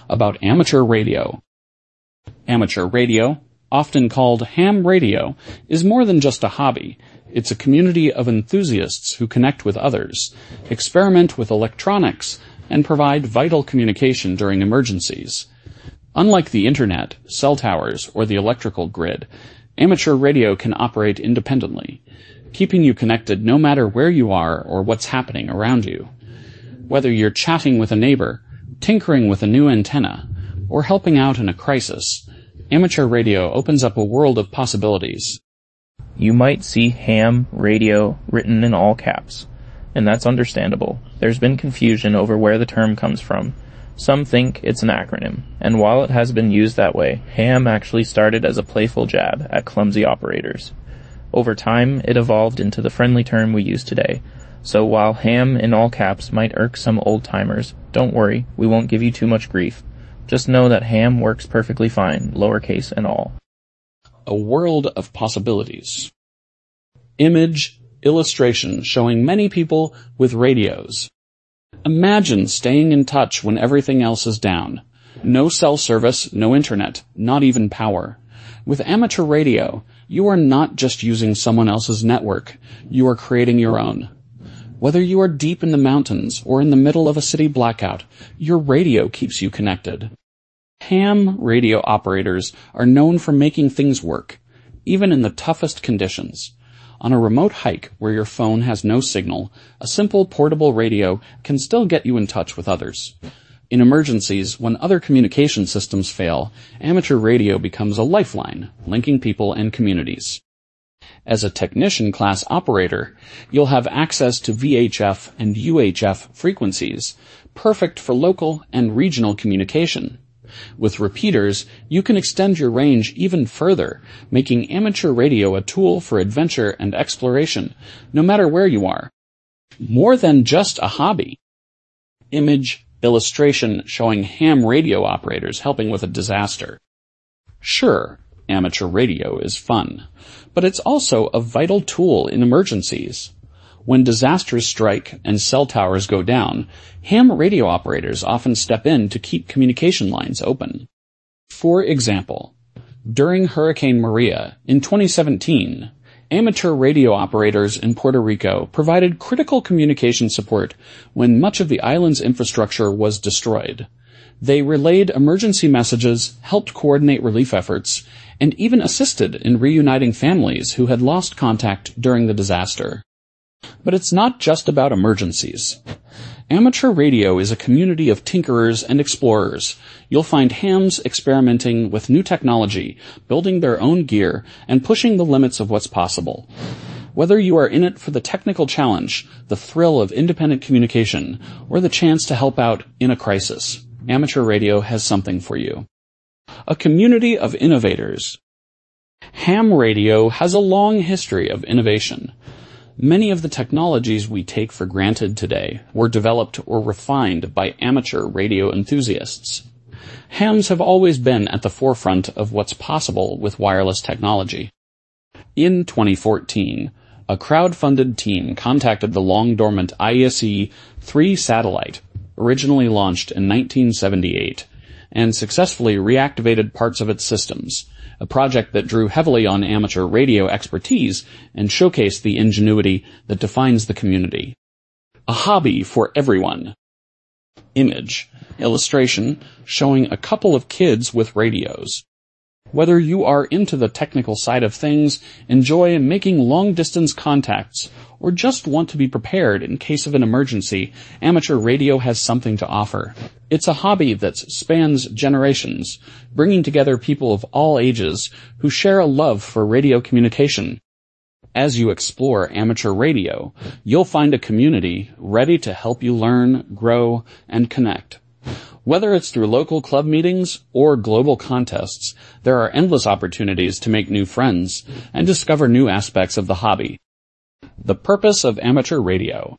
about amateur radio. Amateur radio, often called ham radio, is more than just a hobby. It's a community of enthusiasts who connect with others, experiment with electronics, and provide vital communication during emergencies. Unlike the internet, cell towers, or the electrical grid, amateur radio can operate independently, keeping you connected no matter where you are or what's happening around you. Whether you're chatting with a neighbor, tinkering with a new antenna, or helping out in a crisis, amateur radio opens up a world of possibilities. You might see ham radio written in all caps, and that's understandable. There's been confusion over where the term comes from. Some think it's an acronym, and while it has been used that way, ham actually started as a playful jab at clumsy operators. Over time, it evolved into the friendly term we use today. So while ham in all caps might irk some old-timers, don't worry, we won't give you too much grief. Just know that ham works perfectly fine, lowercase and all. A world of possibilities. Image, illustration showing many people with radios. Imagine staying in touch when everything else is down. No cell service, no internet, not even power. With amateur radio, you are not just using someone else's network, you are creating your own. Whether you are deep in the mountains or in the middle of a city blackout, your radio keeps you connected. Ham radio operators are known for making things work, even in the toughest conditions. On a remote hike where your phone has no signal, a simple portable radio can still get you in touch with others. In emergencies, when other communication systems fail, amateur radio becomes a lifeline, linking people and communities. As a technician class operator, you'll have access to VHF and UHF frequencies, perfect for local and regional communication. With repeaters, you can extend your range even further, making amateur radio a tool for adventure and exploration, no matter where you are. More than just a hobby. Image, illustration showing ham radio operators helping with a disaster. Sure, amateur radio is fun, but it's also a vital tool in emergencies. When disasters strike and cell towers go down, ham radio operators often step in to keep communication lines open. For example, during Hurricane Maria in 2017, amateur radio operators in Puerto Rico provided critical communication support when much of the island's infrastructure was destroyed. They relayed emergency messages, helped coordinate relief efforts, and even assisted in reuniting families who had lost contact during the disaster. But it's not just about emergencies. Amateur radio is a community of tinkerers and explorers. You'll find hams experimenting with new technology, building their own gear, and pushing the limits of what's possible. Whether you are in it for the technical challenge, the thrill of independent communication, or the chance to help out in a crisis, amateur radio has something for you. A community of innovators. Ham radio has a long history of innovation. Many of the technologies we take for granted today were developed or refined by amateur radio enthusiasts. Hams have always been at the forefront of what's possible with wireless technology. In 2014, a crowd-funded team contacted the long-dormant ISE-3 satellite, originally launched in 1978, and successfully reactivated parts of its systems, a project that drew heavily on amateur radio expertise and showcased the ingenuity that defines the community. A hobby for everyone. Image, illustration showing a couple of kids with radios. Whether you are into the technical side of things, enjoy making long-distance contacts, or just want to be prepared in case of an emergency, amateur radio has something to offer. It's a hobby that spans generations, bringing together people of all ages who share a love for radio communication. As you explore amateur radio, you'll find a community ready to help you learn, grow, and connect. Whether it's through local club meetings or global contests, there are endless opportunities to make new friends and discover new aspects of the hobby. The purpose of amateur radio.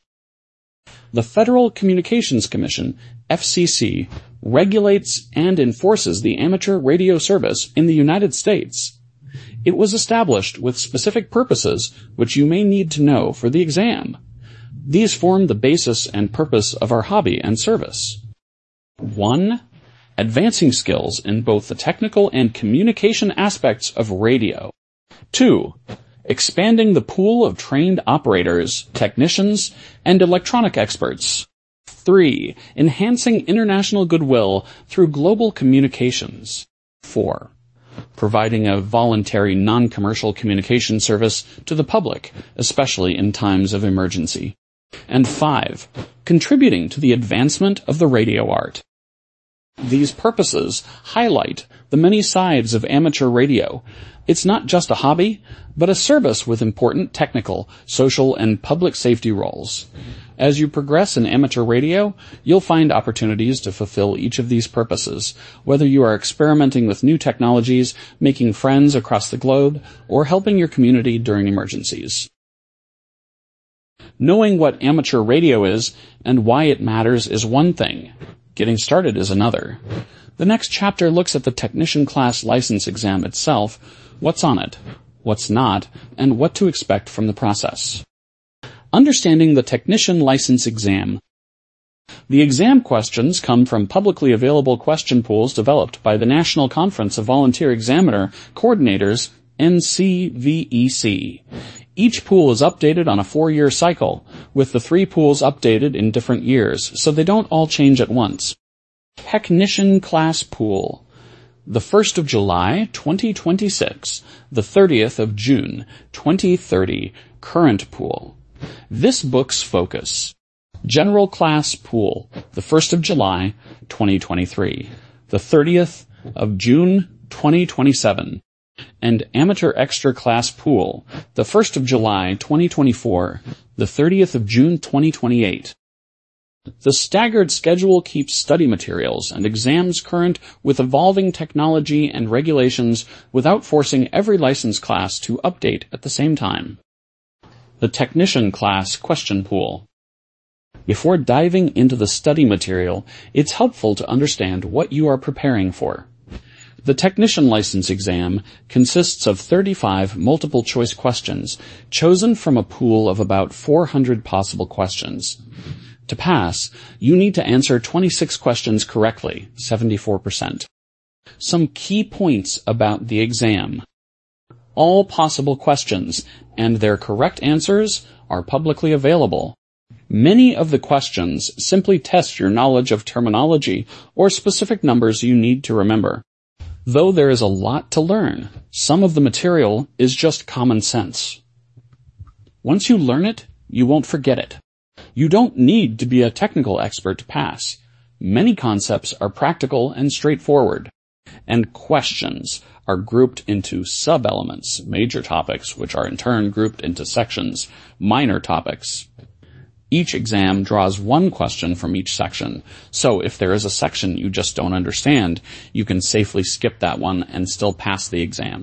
The Federal Communications Commission, FCC, regulates and enforces the amateur radio service in the United States. It was established with specific purposes which you may need to know for the exam. These form the basis and purpose of our hobby and service. 1. advancing skills in both the technical and communication aspects of radio. 2. Expanding the pool of trained operators, technicians, and electronic experts. 3. Enhancing international goodwill through global communications. 4. Providing a voluntary non-commercial communication service to the public, especially in times of emergency. And 5. Contributing to the advancement of the radio art. These purposes highlight the many sides of amateur radio. It's not just a hobby, but a service with important technical, social, and public safety roles. As you progress in amateur radio, you'll find opportunities to fulfill each of these purposes, whether you are experimenting with new technologies, making friends across the globe, or helping your community during emergencies. Knowing what amateur radio is and why it matters is one thing. Getting started is another. The next chapter looks at the technician class license exam itself, what's on it, what's not, and what to expect from the process. Understanding the technician license exam. The exam questions come from publicly available question pools developed by the National Conference of Volunteer Examiner Coordinators, NCVEC. Each pool is updated on a 4-year cycle, with the 3 pools updated in different years, so they don't all change at once. Technician Class Pool. The 1st of July, 2026. The 30th of June, 2030. Current Pool. This book's focus. General Class Pool. The 1st of July, 2023. The 30th of June, 2027. And Amateur Extra Class Pool, the 1st of July, 2024, the 30th of June, 2028. The staggered schedule keeps study materials and exams current with evolving technology and regulations without forcing every license class to update at the same time. The Technician Class Question Pool. Before diving into the study material, it's helpful to understand what you are preparing for. The technician license exam consists of 35 multiple-choice questions chosen from a pool of about 400 possible questions. To pass, you need to answer 26 questions correctly, 74%. Some key points about the exam. All possible questions and their correct answers are publicly available. Many of the questions simply test your knowledge of terminology or specific numbers you need to remember. Though there is a lot to learn, some of the material is just common sense. Once you learn it, you won't forget it. You don't need to be a technical expert to pass. Many concepts are practical and straightforward. And questions are grouped into sub-elements, major topics, which are in turn grouped into sections, minor topics. Each exam draws one question from each section, so if there is a section you just don't understand, you can safely skip that one and still pass the exam.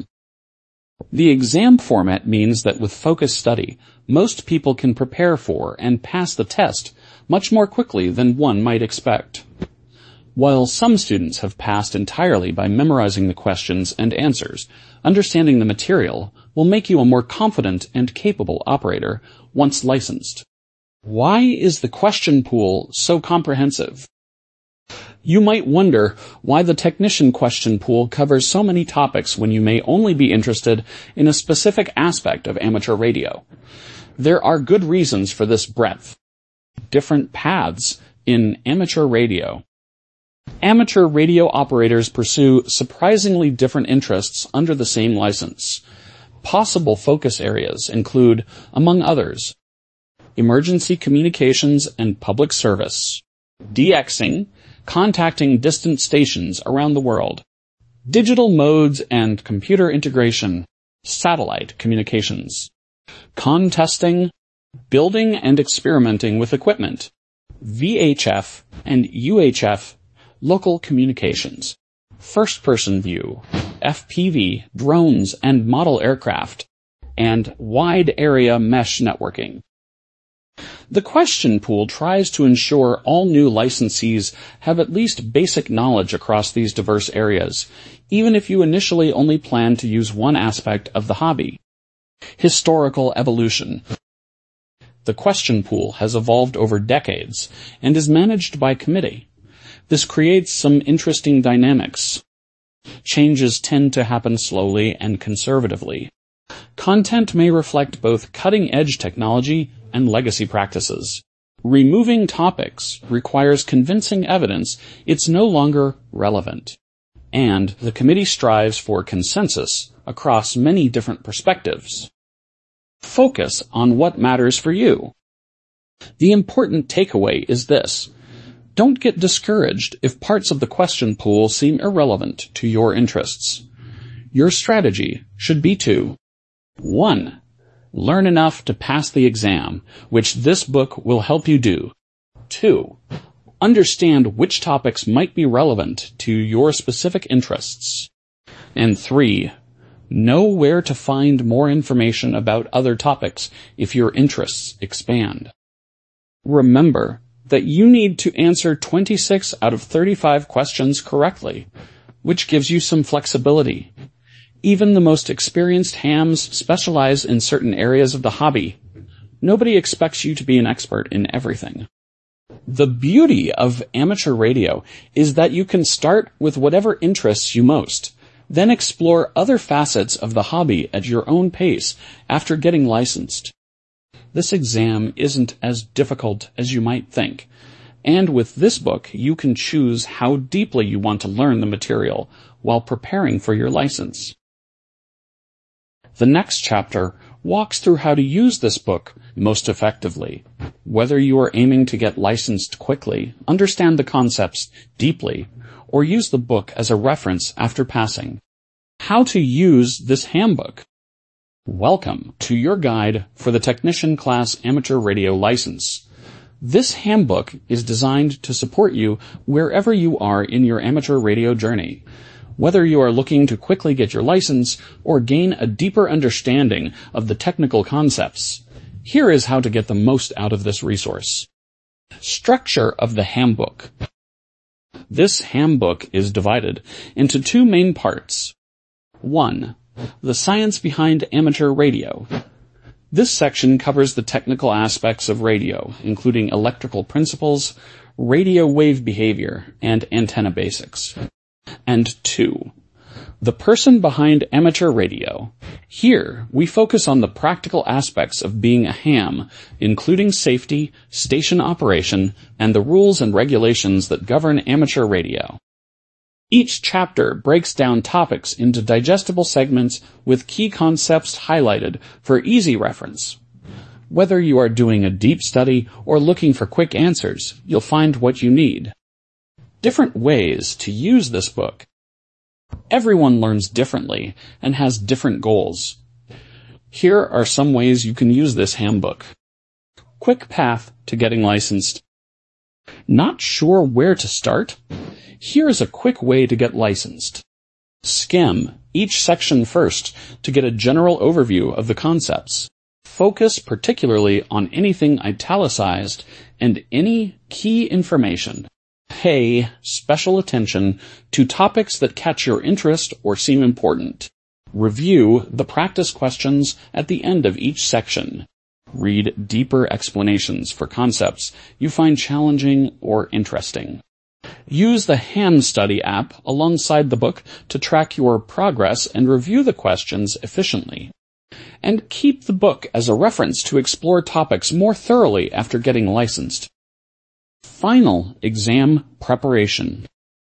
The exam format means that with focused study, most people can prepare for and pass the test much more quickly than one might expect. While some students have passed entirely by memorizing the questions and answers, understanding the material will make you a more confident and capable operator once licensed. Why is the question pool so comprehensive? You might wonder why the technician question pool covers so many topics when you may only be interested in a specific aspect of amateur radio. There are good reasons for this breadth. Different paths in amateur radio. Amateur radio operators pursue surprisingly different interests under the same license. Possible focus areas include, among others, emergency communications and public service, DXing, contacting distant stations around the world, digital modes and computer integration, satellite communications, contesting, building and experimenting with equipment, VHF and UHF, local communications, first-person view, FPV, drones and model aircraft, and wide area mesh networking. The question pool tries to ensure all new licensees have at least basic knowledge across these diverse areas, even if you initially only plan to use one aspect of the hobby. Historical evolution. The question pool has evolved over decades and is managed by committee. This creates some interesting dynamics. Changes tend to happen slowly and conservatively. Content may reflect both cutting-edge technology and legacy practices. Removing topics requires convincing evidence it's no longer relevant. And the committee strives for consensus across many different perspectives. Focus on what matters for you. The important takeaway is this. Don't get discouraged if parts of the question pool seem irrelevant to your interests. Your strategy should be to 1. Learn enough to pass the exam, which this book will help you do. 2. Understand which topics might be relevant to your specific interests. And 3. Know where to find more information about other topics if your interests expand. Remember that you need to answer 26 out of 35 questions correctly, which gives you some flexibility. Even the most experienced hams specialize in certain areas of the hobby. Nobody expects you to be an expert in everything. The beauty of amateur radio is that you can start with whatever interests you most, then explore other facets of the hobby at your own pace after getting licensed. This exam isn't as difficult as you might think, and with this book you can choose how deeply you want to learn the material while preparing for your license. The next chapter walks through how to use this book most effectively. Whether you are aiming to get licensed quickly, understand the concepts deeply, or use the book as a reference after passing. How to use this handbook. Welcome to your guide for the Technician Class Amateur Radio License. This handbook is designed to support you wherever you are in your amateur radio journey. Whether you are looking to quickly get your license or gain a deeper understanding of the technical concepts, here is how to get the most out of this resource. Structure of the handbook. This handbook is divided into two main parts. 1. The science behind amateur radio. This section covers the technical aspects of radio, including electrical principles, radio wave behavior, and antenna basics. And 2. The person behind amateur radio. Here, we focus on the practical aspects of being a ham, including safety, station operation, and the rules and regulations that govern amateur radio. Each chapter breaks down topics into digestible segments with key concepts highlighted for easy reference. Whether you are doing a deep study or looking for quick answers, you'll find what you need. Different ways to use this book. Everyone learns differently and has different goals. Here are some ways you can use this handbook. Quick path to getting licensed. Not sure where to start? Here is a quick way to get licensed. Skim each section first to get a general overview of the concepts. Focus particularly on anything italicized and any key information. Pay special attention to topics that catch your interest or seem important. Review the practice questions at the end of each section. Read deeper explanations for concepts you find challenging or interesting. Use the Ham Study app alongside the book to track your progress and review the questions efficiently. And keep the book as a reference to explore topics more thoroughly after getting licensed. Final exam preparation.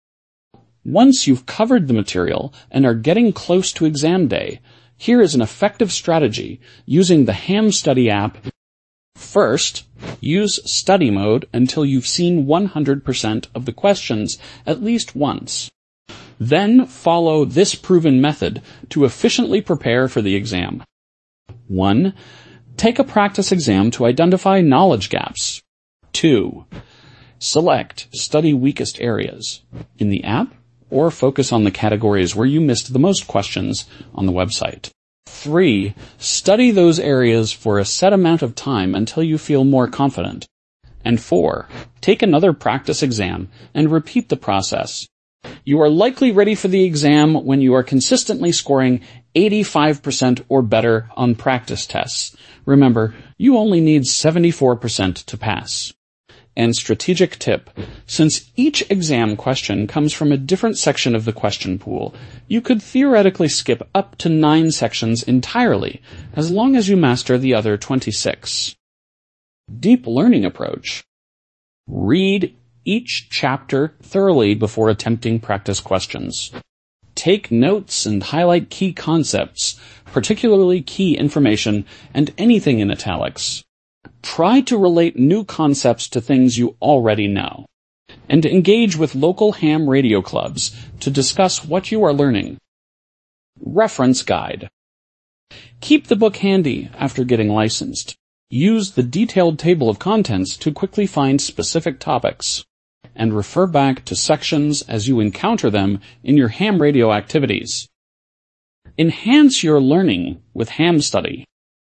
Once you've covered the material and are getting close to exam day, here is an effective strategy using the Ham Study app. First, use study mode until you've seen 100% of the questions at least once. Then follow this proven method to efficiently prepare for the exam. 1. Take a practice exam to identify knowledge gaps. 2. Select study weakest areas in the app or focus on the categories where you missed the most questions on the website. 3. Study those areas for a set amount of time until you feel more confident. And 4. Take another practice exam and repeat the process. You are likely ready for the exam when you are consistently scoring 85% or better on practice tests. Remember, you only need 74% to pass. And strategic tip, since each exam question comes from a different section of the question pool, you could theoretically skip up to 9 sections entirely, as long as you master the other 26. Deep learning approach. Read each chapter thoroughly before attempting practice questions. Take notes and highlight key concepts, particularly key information, and anything in italics. Try to relate new concepts to things you already know. And engage with local ham radio clubs to discuss what you are learning. Reference guide. Keep the book handy after getting licensed. Use the detailed table of contents to quickly find specific topics. And refer back to sections as you encounter them in your ham radio activities. Enhance your learning with Ham Study.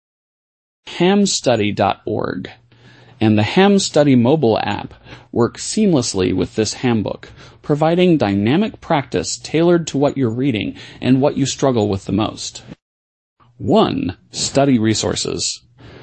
Hamstudy.org and the Ham Study mobile app work seamlessly with this handbook, providing dynamic practice tailored to what you're reading and what you struggle with the most. 1. Study resources.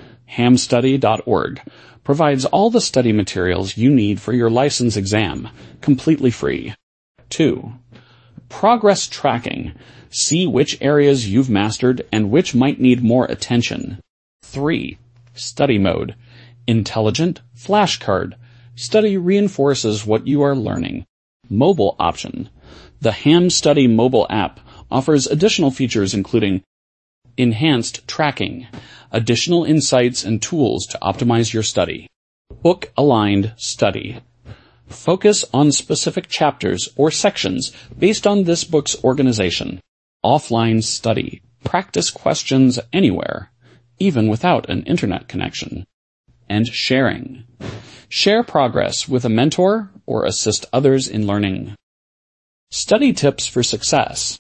Hamstudy.org provides all the study materials you need for your license exam, completely free. 2. Progress tracking. See which areas you've mastered and which might need more attention. 3. Study mode. Intelligent flashcard. Study reinforces what you are learning. Mobile option. The Ham Study mobile app offers additional features including enhanced tracking, additional insights and tools to optimize your study. Book-aligned study. Focus on specific chapters or sections based on this book's organization. Offline study. Practice questions anywhere, even without an internet connection. And sharing. Share progress with a mentor or assist others in learning. Study tips for success.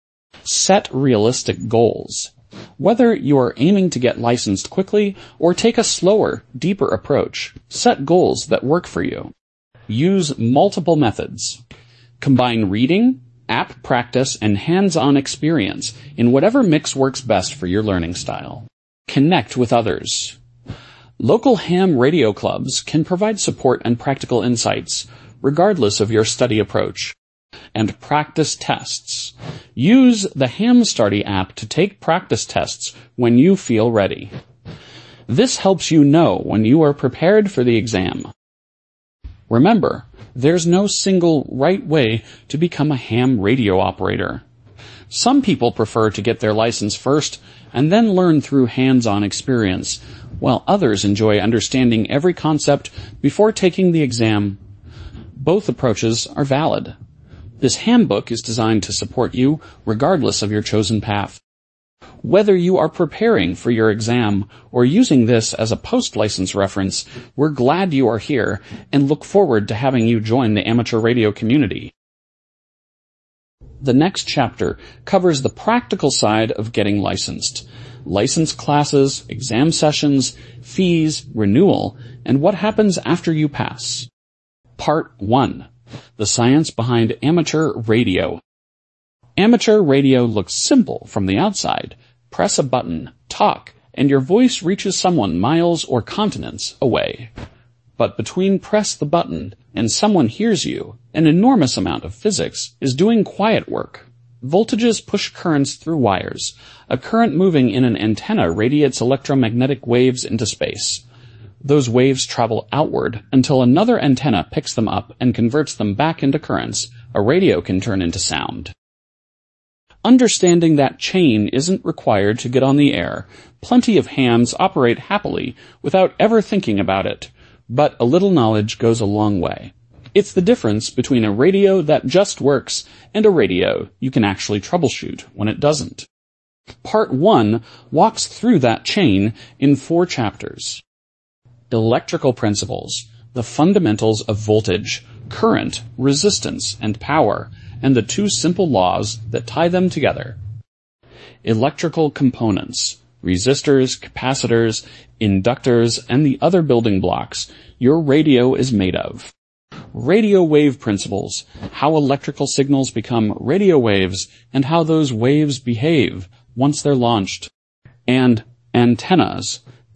Set realistic goals. Whether you are aiming to get licensed quickly or take a slower, deeper approach, set goals that work for you. Use multiple methods. Combine reading, app practice, and hands-on experience in whatever mix works best for your learning style. Connect with others. Local ham radio clubs can provide support and practical insights, regardless of your study approach. And practice tests. Use the Ham Study app to take practice tests when you feel ready. This helps you know when you are prepared for the exam. Remember, there's no single right way to become a ham radio operator. Some people prefer to get their license first and then learn through hands-on experience, while others enjoy understanding every concept before taking the exam. Both approaches are valid. This handbook is designed to support you regardless of your chosen path. Whether you are preparing for your exam or using this as a post-license reference, we're glad you are here and look forward to having you join the amateur radio community. The next chapter covers the practical side of getting licensed. License classes, exam sessions, fees, renewal, and what happens after you pass. Part 1. The science behind amateur radio. Amateur radio looks simple from the outside. Press a button, talk, and your voice reaches someone miles or continents away. But between press the button and someone hears you, an enormous amount of physics is doing quiet work. Voltages push currents through wires. A current moving in an antenna radiates electromagnetic waves into space. Those waves travel outward until another antenna picks them up and converts them back into currents a radio can turn into sound. Understanding that chain isn't required to get on the air. Plenty of hams operate happily without ever thinking about it, but a little knowledge goes a long way. It's the difference between a radio that just works and a radio you can actually troubleshoot when it doesn't. Part 1 walks through that chain in 4 chapters. Electrical principles, the fundamentals of voltage, current, resistance, and power, and the 2 simple laws that tie them together. Electrical components, resistors, capacitors, inductors, and the other building blocks your radio is made of. Radio wave principles, how electrical signals become radio waves and how those waves behave once they're launched. And antennas,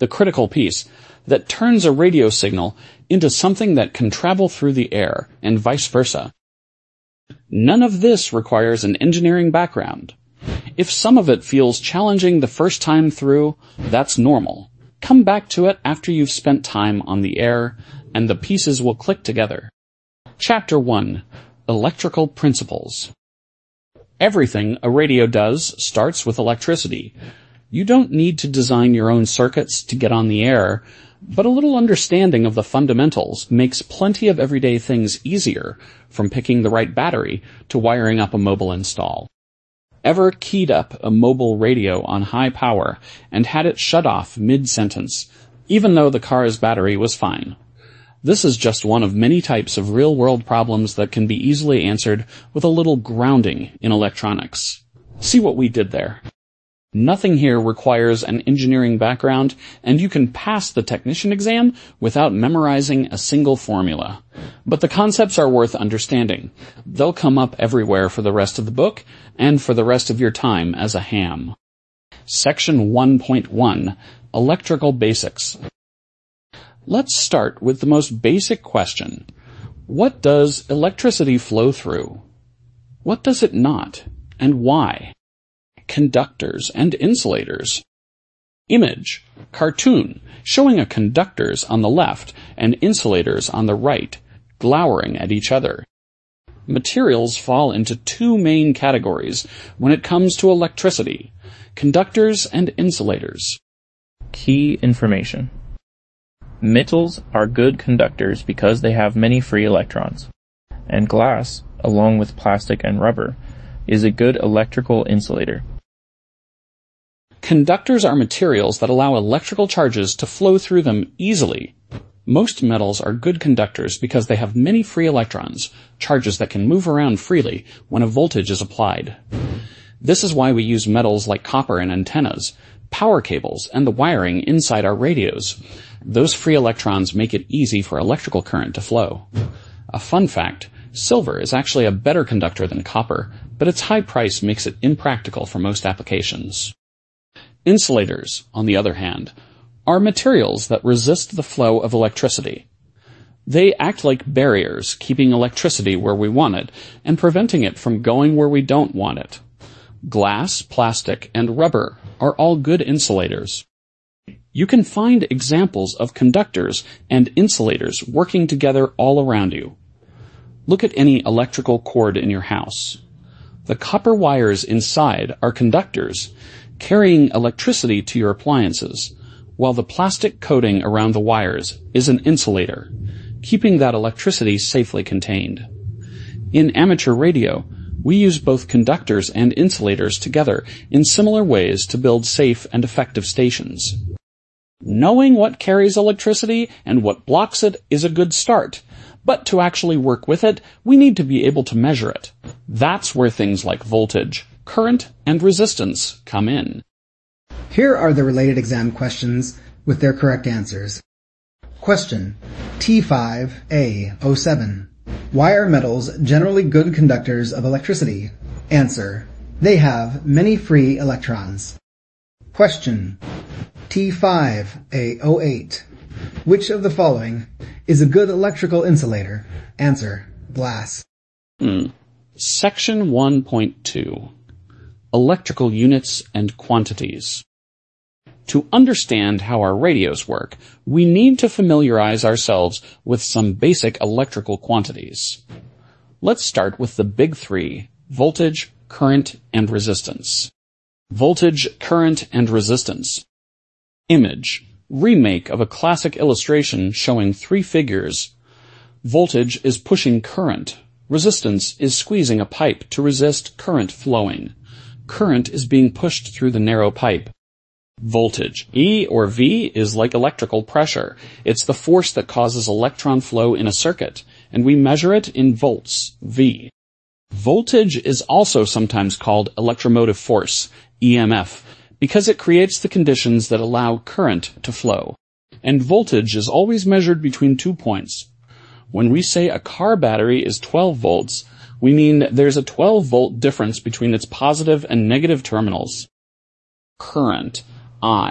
the critical piece, that turns a radio signal into something that can travel through the air, and vice versa. None of this requires an engineering background. If some of it feels challenging the first time through, that's normal. Come back to it after you've spent time on the air, and the pieces will click together. Chapter 1. Electrical Principles. Everything a radio does starts with electricity. You don't need to design your own circuits to get on the air, but a little understanding of the fundamentals makes plenty of everyday things easier, from picking the right battery to wiring up a mobile install. Ever keyed up a mobile radio on high power and had it shut off mid-sentence, even though the car's battery was fine? This is just one of many types of real-world problems that can be easily answered with a little grounding in electronics. See what we did there. Nothing here requires an engineering background, and you can pass the technician exam without memorizing a single formula. But the concepts are worth understanding. They'll come up everywhere for the rest of the book, and for the rest of your time as a ham. Section 1.1. Electrical Basics. Let's start with the most basic question. What does electricity flow through? What does it not, and why? Conductors and insulators. Image, cartoon, showing a conductors on the left and insulators on the right, glowering at each other. Materials fall into two main categories when it comes to electricity: conductors and insulators. Key information. Metals are good conductors because they have many free electrons, and glass, along with plastic and rubber, is a good electrical insulator. Conductors are materials that allow electrical charges to flow through them easily. Most metals are good conductors because they have many free electrons, charges that can move around freely when a voltage is applied. This is why we use metals like copper in antennas, power cables, and the wiring inside our radios. Those free electrons make it easy for electrical current to flow. A fun fact, silver is actually a better conductor than copper, but its high price makes it impractical for most applications. Insulators, on the other hand, are materials that resist the flow of electricity. They act like barriers, keeping electricity where we want it and preventing it from going where we don't want it. Glass, plastic, and rubber are all good insulators. You can find examples of conductors and insulators working together all around you. Look at any electrical cord in your house. The copper wires inside are conductors, carrying electricity to your appliances, while the plastic coating around the wires is an insulator, keeping that electricity safely contained. In amateur radio, we use both conductors and insulators together in similar ways to build safe and effective stations. Knowing what carries electricity and what blocks it is a good start, but to actually work with it, we need to be able to measure it. That's where things like voltage, current, and resistance come in. Here are the related exam questions with their correct answers. Question T5A07. Why are metals generally good conductors of electricity? Answer: they have many free electrons. Question T5A08. Which of the following is a good electrical insulator? Answer: glass. Section 1.2. Electrical units and quantities. To understand how our radios work, we need to familiarize ourselves with some basic electrical quantities. Let's start with the big three: voltage, current, and resistance. Voltage, current, and resistance. Image. Remake of a classic illustration showing three figures. Voltage is pushing current. Resistance is squeezing a pipe to resist current flowing. Current is being pushed through the narrow pipe. Voltage, E or V, is like electrical pressure. It's the force that causes electron flow in a circuit, and we measure it in volts, V. Voltage is also sometimes called electromotive force, EMF, because it creates the conditions that allow current to flow. And voltage is always measured between 2 points. When we say a car battery is 12 volts, we mean there's a 12-volt difference between its positive and negative terminals. Current, I,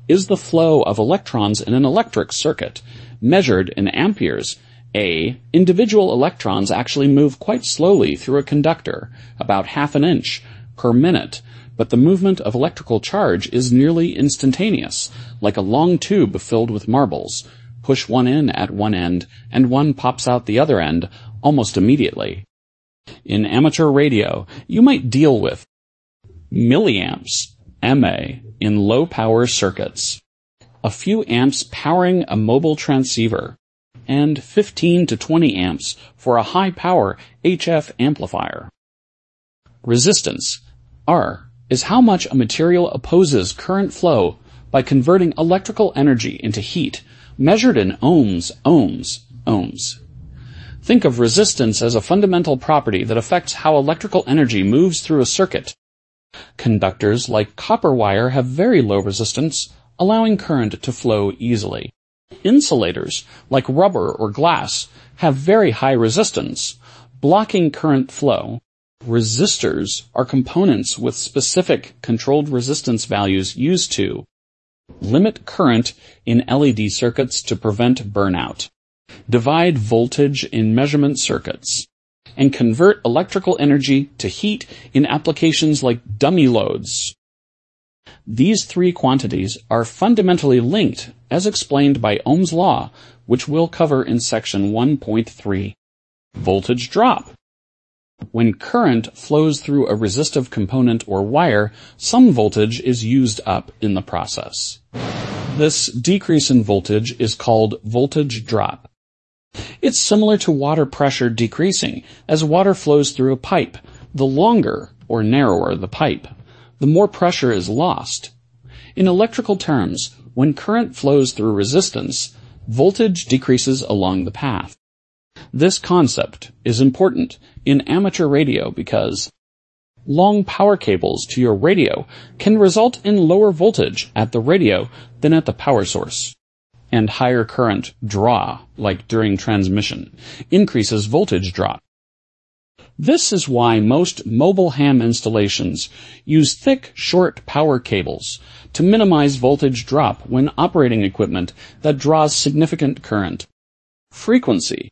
is the flow of electrons in an electric circuit. Measured in amperes, individual electrons actually move quite slowly through a conductor, about half an inch per minute, but the movement of electrical charge is nearly instantaneous, like a long tube filled with marbles. Push one in at one end, and one pops out the other end almost immediately. In amateur radio, you might deal with milliamps, MA, in low-power circuits, a few amps powering a mobile transceiver, and 15 to 20 amps for a high-power HF amplifier. Resistance, R, is how much a material opposes current flow by converting electrical energy into heat, measured in ohms. Think of resistance as a fundamental property that affects how electrical energy moves through a circuit. Conductors like copper wire have very low resistance, allowing current to flow easily. Insulators, like rubber or glass, have very high resistance, blocking current flow. Resistors are components with specific controlled resistance values used to limit current in LED circuits to prevent burnout, divide voltage in measurement circuits, and convert electrical energy to heat in applications like dummy loads. These three quantities are fundamentally linked as explained by Ohm's law, which we'll cover in section 1.3. Voltage drop. When current flows through a resistive component or wire, some voltage is used up in the process. This decrease in voltage is called voltage drop. It's similar to water pressure decreasing. As water flows through a pipe, the longer or narrower the pipe, the more pressure is lost. In electrical terms, when current flows through resistance, voltage decreases along the path. This concept is important in amateur radio because long power cables to your radio can result in lower voltage at the radio than at the power source, and higher current draw, like during transmission, increases voltage drop. This is why most mobile ham installations use thick, short power cables to minimize voltage drop when operating equipment that draws significant current. Frequency.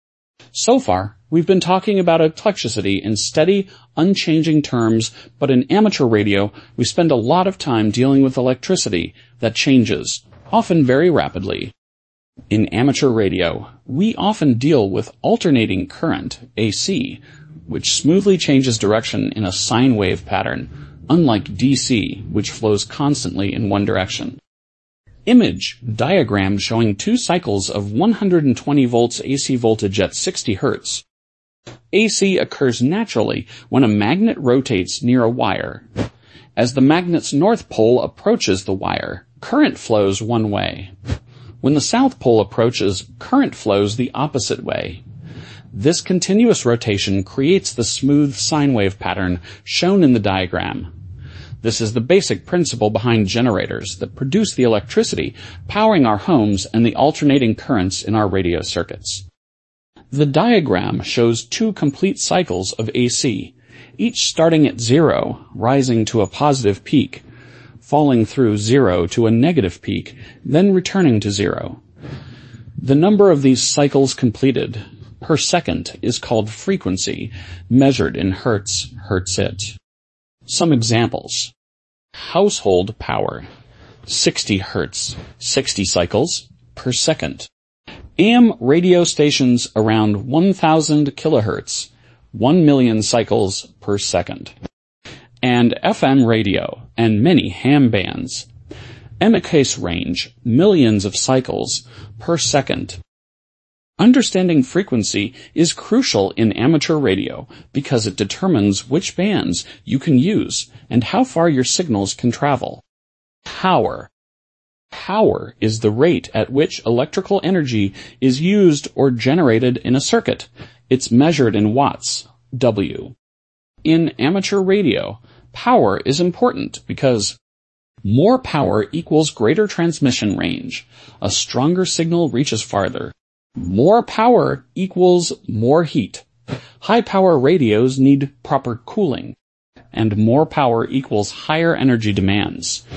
So far, we've been talking about electricity in steady, unchanging terms, but in amateur radio, we spend a lot of time dealing with electricity that changes, often very rapidly. In amateur radio, we often deal with alternating current, AC, which smoothly changes direction in a sine wave pattern, unlike DC, which flows constantly in one direction. Image diagram showing two cycles of 120 volts AC voltage at 60 Hz. AC occurs naturally when a magnet rotates near a wire. As the magnet's north pole approaches the wire, current flows one way. When the south pole approaches, current flows the opposite way. This continuous rotation creates the smooth sine wave pattern shown in the diagram. This is the basic principle behind generators that produce the electricity powering our homes and the alternating currents in our radio circuits. The diagram shows two complete cycles of AC, each starting at 0, rising to a positive peak, falling through 0 to a negative peak, then returning to 0. The number of these cycles completed per second is called frequency, measured in hertz, hertz-it. Some examples. Household power, 60 hertz, 60 cycles per second. AM radio stations around 1000 kilohertz, 1 million cycles per second. And FM radio and many ham bands. MKS range, millions of cycles per second. Understanding frequency is crucial in amateur radio because it determines which bands you can use and how far your signals can travel. Power. Power is the rate at which electrical energy is used or generated in a circuit. It's measured in watts, W. In amateur radio, power is important because more power equals greater transmission range. A stronger signal reaches farther. More power equals more heat. High-power radios need proper cooling, and more power equals higher energy demands.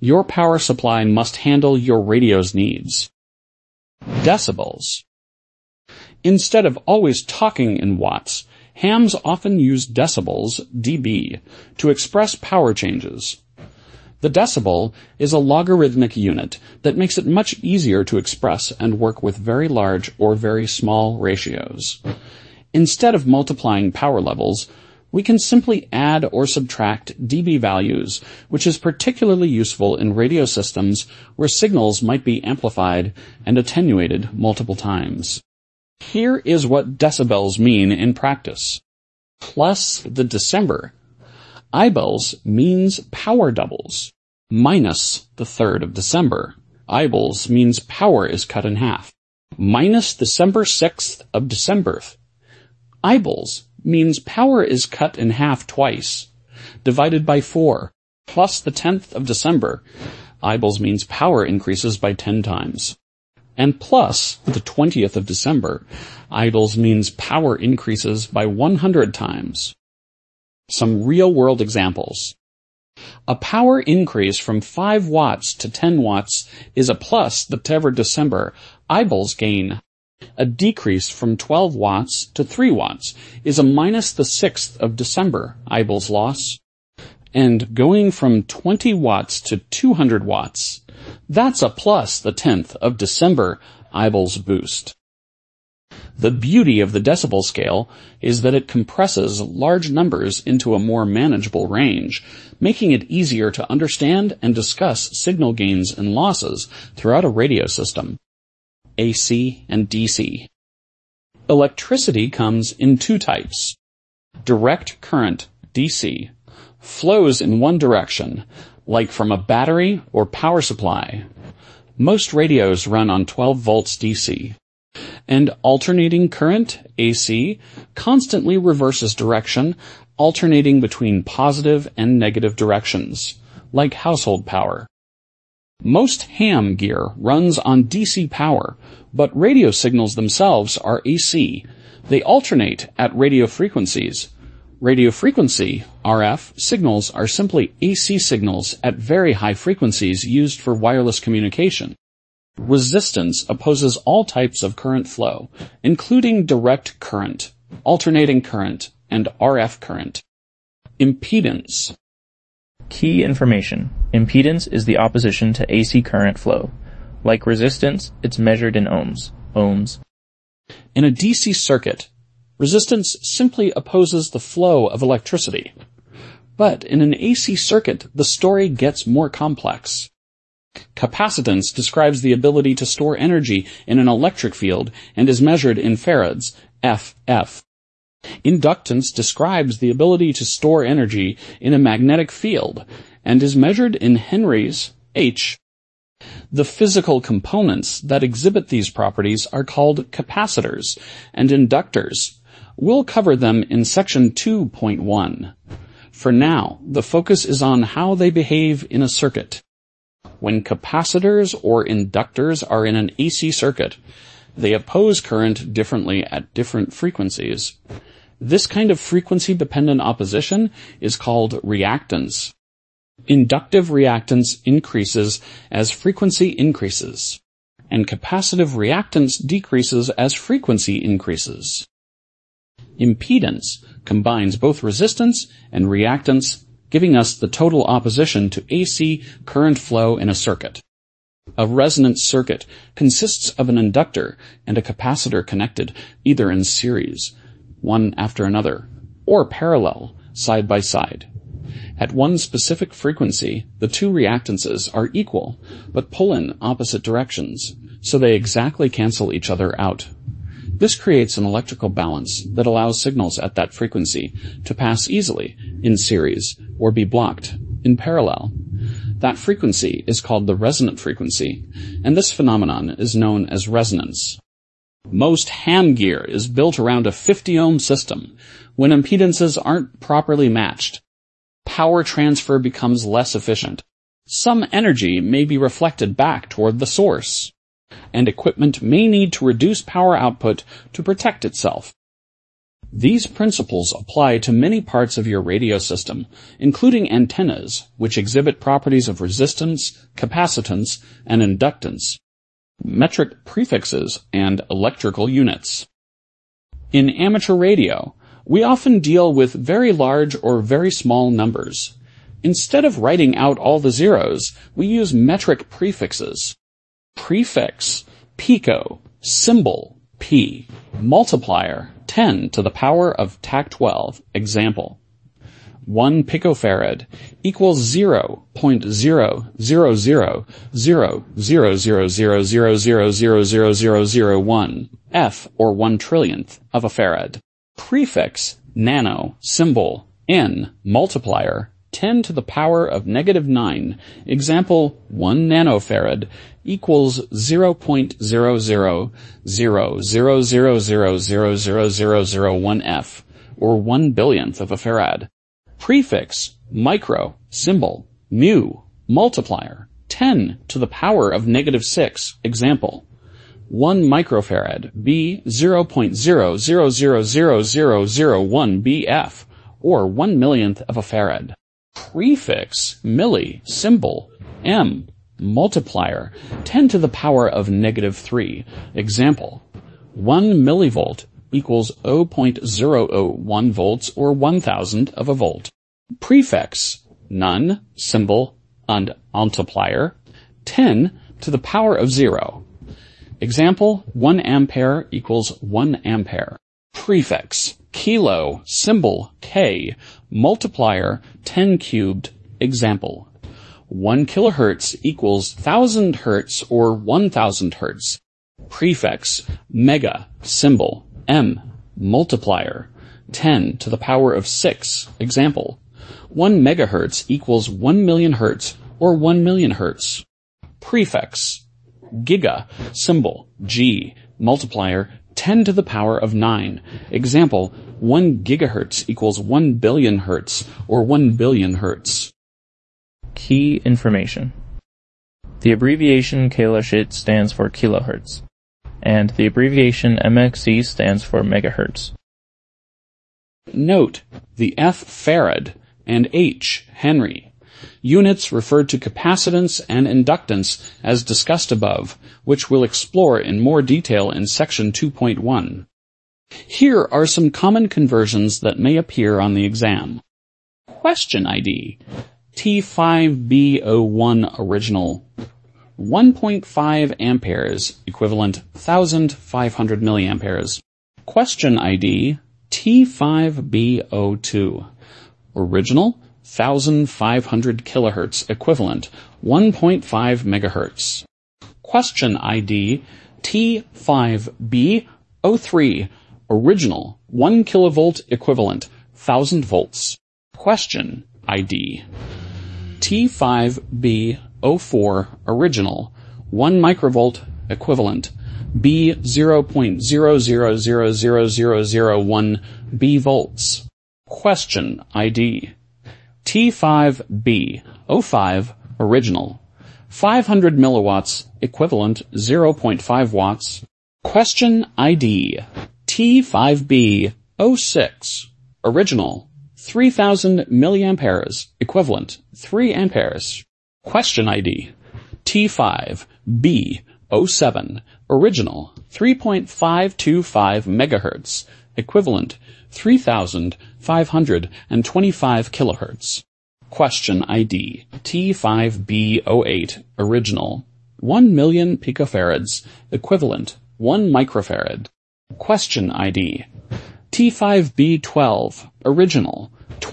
Your power supply must handle your radio's needs. Decibels. Instead of always talking in watts, hams often use decibels, dB, to express power changes. The decibel is a logarithmic unit that makes it much easier to express and work with very large or very small ratios. Instead of multiplying power levels, we can simply add or subtract dB values, which is particularly useful in radio systems where signals might be amplified and attenuated multiple times. Here is what decibels mean in practice. Plus the December. Ibels means power doubles. Minus the 3rd of December. Ibels means power is cut in half. Minus December 6th of December. Ibels means power is cut in half twice. Divided by 4. Plus the 10th of December. Ibels means power increases by 10 times. And plus the 20th of December. Ibels means power increases by 100 times. Some real-world examples. A power increase from 5 watts to 10 watts is a plus the 10th of December Ibels gain. A decrease from 12 watts to 3 watts is a minus the 6th of December Ibels loss. And going from 20 watts to 200 watts, that's a plus the 10th of December Ibels boost. The beauty of the decibel scale is that it compresses large numbers into a more manageable range, making it easier to understand and discuss signal gains and losses throughout a radio system. AC and DC. Electricity comes in 2 types. Direct current, DC, flows in one direction, like from a battery or power supply. Most radios run on 12 volts DC. And alternating current, AC, constantly reverses direction, alternating between positive and negative directions, like household power. Most ham gear runs on DC power, but radio signals themselves are AC. They alternate at radio frequencies. Radio frequency, RF, signals are simply AC signals at very high frequencies used for wireless communication. Resistance opposes all types of current flow, including direct current, alternating current, and RF current. Impedance. Key information. Impedance is the opposition to AC current flow. Like resistance, it's measured in ohms. In a DC circuit, resistance simply opposes the flow of electricity. But in an AC circuit, the story gets more complex. Capacitance describes the ability to store energy in an electric field and is measured in farads, FF. Inductance describes the ability to store energy in a magnetic field and is measured in henries, H. The physical components that exhibit these properties are called capacitors and inductors. We'll cover them in section 2.1. For now, the focus is on how they behave in a circuit. When capacitors or inductors are in an AC circuit, they oppose current differently at different frequencies. This kind of frequency-dependent opposition is called reactance. Inductive reactance increases as frequency increases, and capacitive reactance decreases as frequency increases. Impedance combines both resistance and reactance, giving us the total opposition to AC current flow in a circuit. A resonance circuit consists of an inductor and a capacitor connected either in series, one after another, or parallel, side by side. At one specific frequency, the two reactances are equal, but pull in opposite directions, so they exactly cancel each other out. This creates an electrical balance that allows signals at that frequency to pass easily in series or be blocked in parallel. That frequency is called the resonant frequency, and this phenomenon is known as resonance. Most ham gear is built around a 50-ohm system. When impedances aren't properly matched, power transfer becomes less efficient. Some energy may be reflected back toward the source, and equipment may need to reduce power output to protect itself. These principles apply to many parts of your radio system, including antennas, which exhibit properties of resistance, capacitance, and inductance, metric prefixes, and electrical units. In amateur radio, we often deal with very large or very small numbers. Instead of writing out all the zeros, we use metric prefixes. Prefix, pico, symbol, P, multiplier, 10 to the power of TAC12, example. 1 picofarad equals 0.000000000000001 F, or 1/1,000,000th of a farad. Prefix, nano, symbol, N, multiplier, 10 to the power of -9, example 1 nanofarad equals 0.00000000001 F, or 1/1,000,000th of a farad. Prefix, micro, symbol, mu, multiplier, 10 to the power of -6, example 1 microfarad, B 0.0000001 BF, or 1/1,000,000th of a farad. Prefix, milli, symbol, M, multiplier, 10 to the power of -3, example 1 millivolt equals 0.001 volts, or 1,000th of a volt. Prefix, none, symbol, and multiplier, 10 to the power of 0. Example, 1 ampere equals 1 ampere. Prefix, kilo, symbol, K, multiplier, 10 cubed, example. 1 kilohertz equals 1,000 hertz, or 1,000 hertz. Prefix, mega, symbol, M, multiplier, 10 to the power of 6, example. 1 megahertz equals 1,000,000 hertz, or 1,000,000 hertz. Prefix, giga, symbol, G, multiplier, 10 to the power of 9. Example, 1 gigahertz equals 1 billion hertz, or 1 billion hertz. Key information. The abbreviation kHz stands for kilohertz, and the abbreviation MXC stands for megahertz. Note the F farad and H Henry, units referred to capacitance and inductance as discussed above, which we'll explore in more detail in section 2.1. Here are some common conversions that may appear on the exam. Question ID, T5B01 original, 1.5 amperes, equivalent 1,500 milliamperes. Question ID, T5B02, original, 1,500 kilohertz, equivalent 1.5 megahertz. Question ID, T5B03, original, 1 kilovolt, equivalent 1,000 volts. Question ID, T5B04, original, 1 microvolt, equivalent B 0.0000001 B volts. Question ID, T5B05, original, 500 milliwatts, equivalent 0.5 watts. Question ID, T5B06, original, 3,000 milliamperes, equivalent 3 amperes. Question ID, T5B07, original, 3.525 megahertz, equivalent 3,525 kilohertz. Question ID, T5B08, original, 1 million picofarads, equivalent 1 microfarad. Question ID, T5B12, original,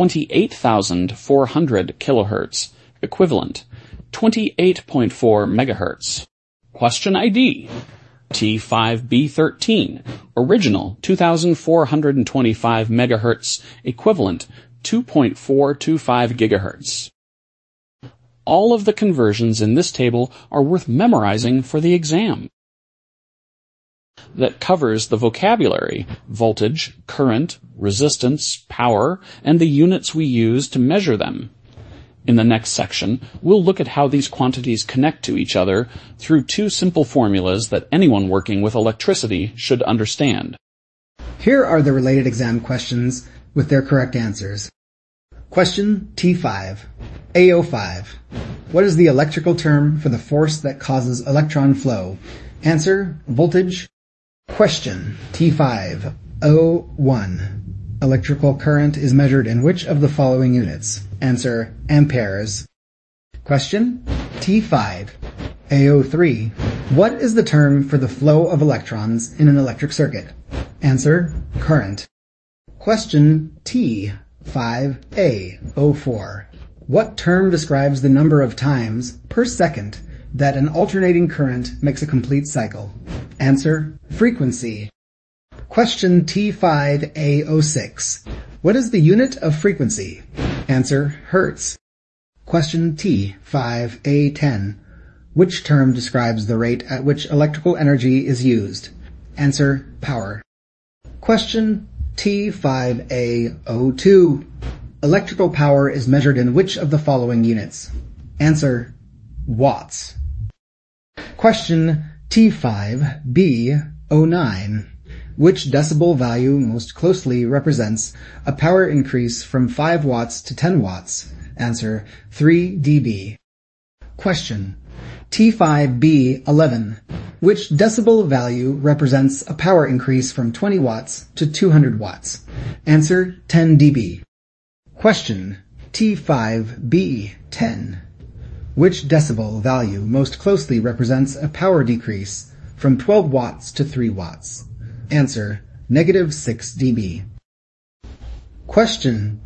28,400 kilohertz, equivalent 28.4 megahertz. Question ID, T5B13, original, 2,425 megahertz, equivalent 2.425 gigahertz. All of the conversions in this table are worth memorizing for the exam. That covers the vocabulary, voltage, current, resistance, power, and the units we use to measure them. In the next section, we'll look at how these quantities connect to each other through two simple formulas that anyone working with electricity should understand. Here are the related exam questions with their correct answers. Question T5. A05. What is the electrical term for the force that causes electron flow? Answer, voltage. Question T5. O1. Electrical current is measured in which of the following units? Answer, amperes. Question T5. A03. What is the term for the flow of electrons in an electric circuit? Answer, current. Question T5A04. What term describes the number of times per second that an alternating current makes a complete cycle? Answer, frequency. Question T5A06. What is the unit of frequency? Answer, hertz. Question T5A10. Which term describes the rate at which electrical energy is used? Answer, power. Question T5A02. Electrical power is measured in which of the following units? Answer, watts. Question T5B09. Which decibel value most closely represents a power increase from 5 watts to 10 watts? Answer, 3 dB. Question T5B11. Which decibel value represents a power increase from 20 watts to 200 watts? Answer, 10 dB. Question T5B10. Which decibel value most closely represents a power decrease from 12 watts to 3 watts? Answer, -6 dB. Question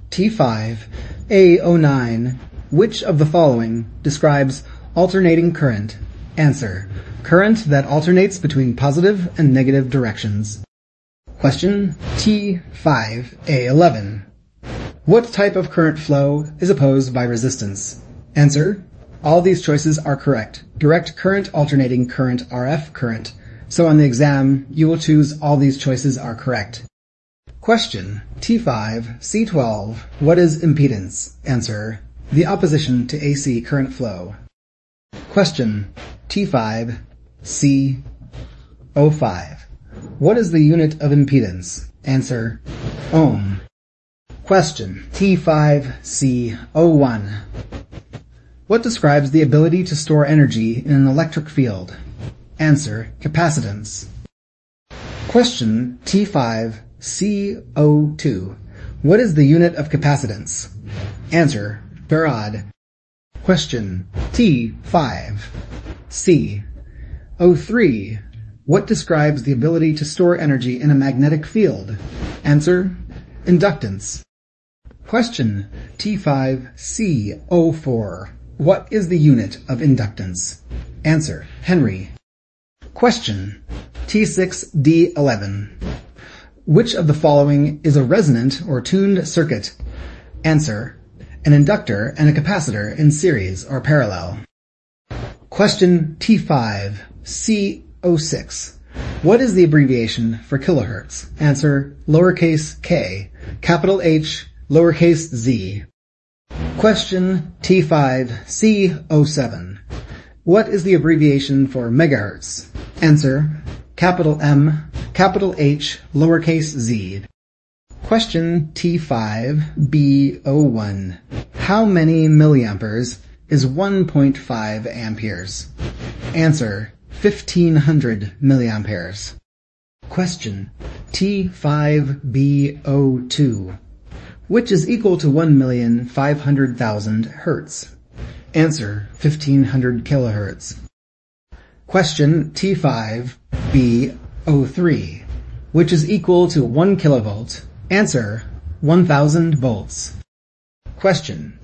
T5A09. Which of the following describes alternating current? Answer, current that alternates between positive and negative directions. Question T5A11. What type of current flow is opposed by resistance? Answer, all these choices are correct. Direct current, alternating current, RF current. So on the exam, you will choose all these choices are correct. Question T5C12. What is impedance? Answer, the opposition to AC current flow. Question T5C05. What is the unit of impedance? Answer, ohm. Question T5C01. What describes the ability to store energy in an electric field? Answer, capacitance. Question T5C02. What is the unit of capacitance? Answer, farad. Question T5C03. What describes the ability to store energy in a magnetic field? Answer, inductance. Question T5C04. What is the unit of inductance? Answer, Henry. Question T6D11. Which of the following is a resonant or tuned circuit? Answer, an inductor and a capacitor in series or parallel. Question T5C06. What is the abbreviation for kilohertz? Answer, lowercase k, capital H, lowercase z. Question T5C07. What is the abbreviation for megahertz? Answer, capital M, capital H, lowercase z. Question T5B01. How many milliamperes is 1.5 amperes? Answer, 1500 milliamperes. Question T5B02. Which is equal to 1,500,000 hertz? Answer, 1500 kilohertz. Question T5B03. Which is equal to 1 kilovolt? Answer, 1000 volts. Question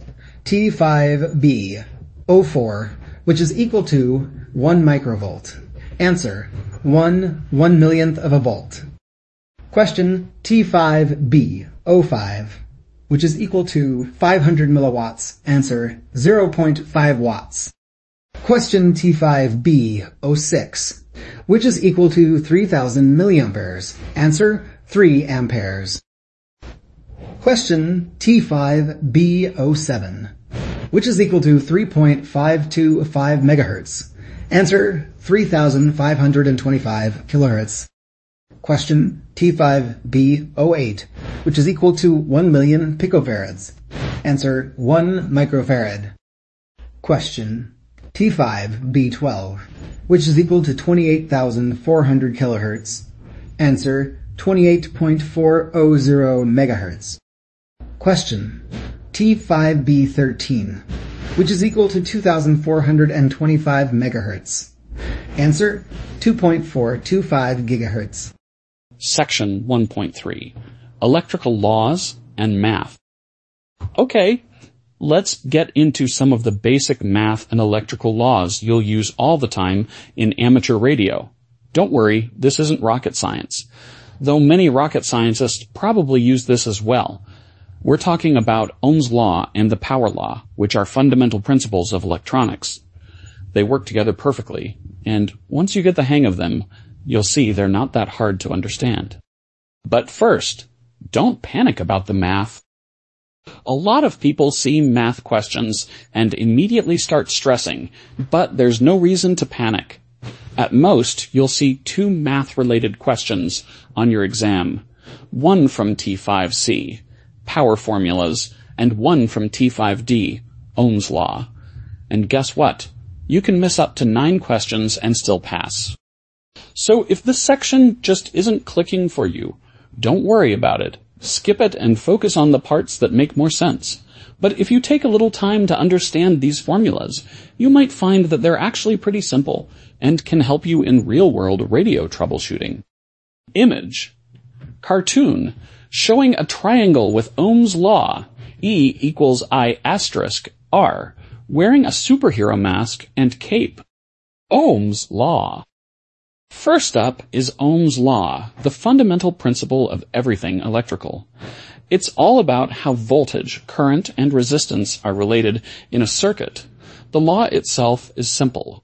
T5B04. Which is equal to 1 microvolt? Answer, 1/1,000,000th of a volt. Question T5B05. Which is equal to 500 milliwatts. Answer, 0.5 watts. Question T5B06. Which is equal to 3000 milliamperes. Answer, 3 amperes. Question T5B07. Which is equal to 3.525 megahertz. Answer, 3525 kilohertz. Question T5B08, which is equal to 1 million picofarads. Answer 1 microfarad. Question T5B12, which is equal to 28,400 kilohertz. Answer 28.400 megahertz. Question T5B13, which is equal to 2,425 megahertz. Answer 2.425 gigahertz. Section 1.3. Electrical Laws and Math. Okay, let's get into some of the basic math and electrical laws you'll use all the time in amateur radio. Don't worry, this isn't rocket science, though many rocket scientists probably use this as well. We're talking about Ohm's law and the power law, which are fundamental principles of electronics. They work together perfectly, and once you get the hang of them, you'll see they're not that hard to understand. But first, don't panic about the math. A lot of people see math questions and immediately start stressing, but there's no reason to panic. At most, you'll see 2 math-related questions on your exam, one from T5C, power formulas, and one from T5D, Ohm's law. And guess what? You can miss up to 9 questions and still pass. So if this section just isn't clicking for you, don't worry about it. Skip it and focus on the parts that make more sense. But if you take a little time to understand these formulas, you might find that they're actually pretty simple and can help you in real-world radio troubleshooting. Image. Cartoon, showing a triangle with Ohm's law, E equals I asterisk R, wearing a superhero mask and cape. Ohm's law. First up is Ohm's law, the fundamental principle of everything electrical. It's all about how voltage, current, and resistance are related in a circuit. The law itself is simple.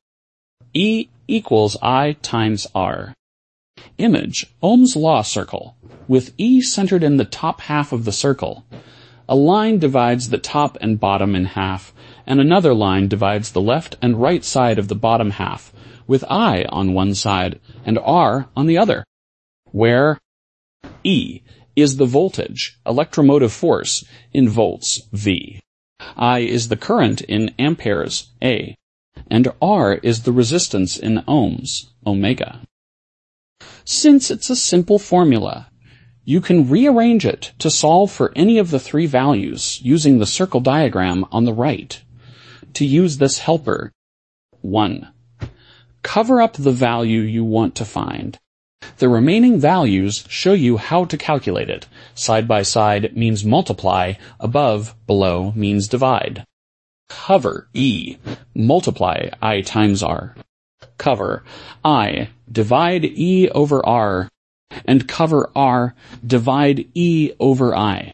E equals I times R. Image, Ohm's law circle, with E centered in the top half of the circle. A line divides the top and bottom in half, and another line divides the left and right side of the bottom half, with I on one side and R on the other, where E is the voltage, electromotive force, in volts, V. I is the current in amperes, A. And R is the resistance in ohms, omega. Since it's a simple formula, you can rearrange it to solve for any of the 3 values using the circle diagram on the right. To use this helper, 1. Cover up the value you want to find. The remaining values show you how to calculate it. Side by side means multiply, above, below means divide. Cover E, multiply I times R. Cover I, divide E over R, and cover R, divide E over I.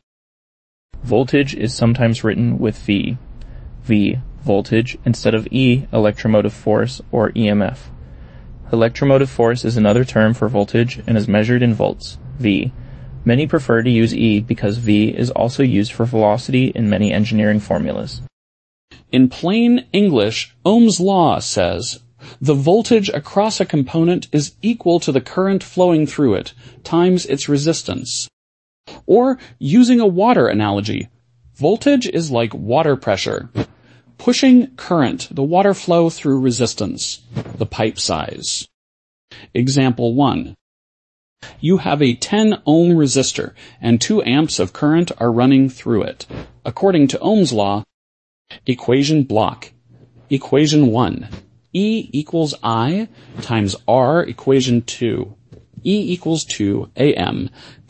Voltage is sometimes written with V. V, voltage, instead of E, electromotive force, or EMF. Electromotive force is another term for voltage and is measured in volts, V. Many prefer to use E because V is also used for velocity in many engineering formulas. In plain English, Ohm's law says, the voltage across a component is equal to the current flowing through it times its resistance. Or, using a water analogy, voltage is like water pressure. Pushing current, the water flow through resistance, the pipe size. Example 1. You have a 10 ohm resistor and 2 amps of current are running through it. According to Ohm's law, equation block. Equation 1. E equals I times R equation 2. E equals 2 AM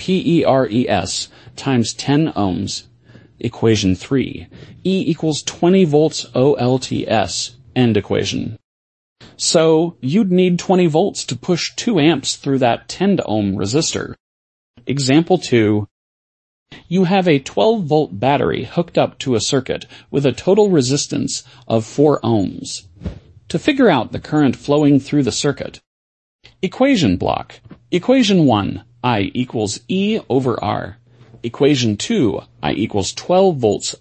PERES times 10 ohms. Equation 3. E equals 20 volts OLTS. End equation. So, you'd need 20 volts to push 2 amps through that 10 ohm resistor. Example 2. You have a 12-volt battery hooked up to a circuit with a total resistance of 4 ohms. To figure out the current flowing through the circuit, equation block. Equation 1, I equals E over R. Equation 2, I equals 12 volts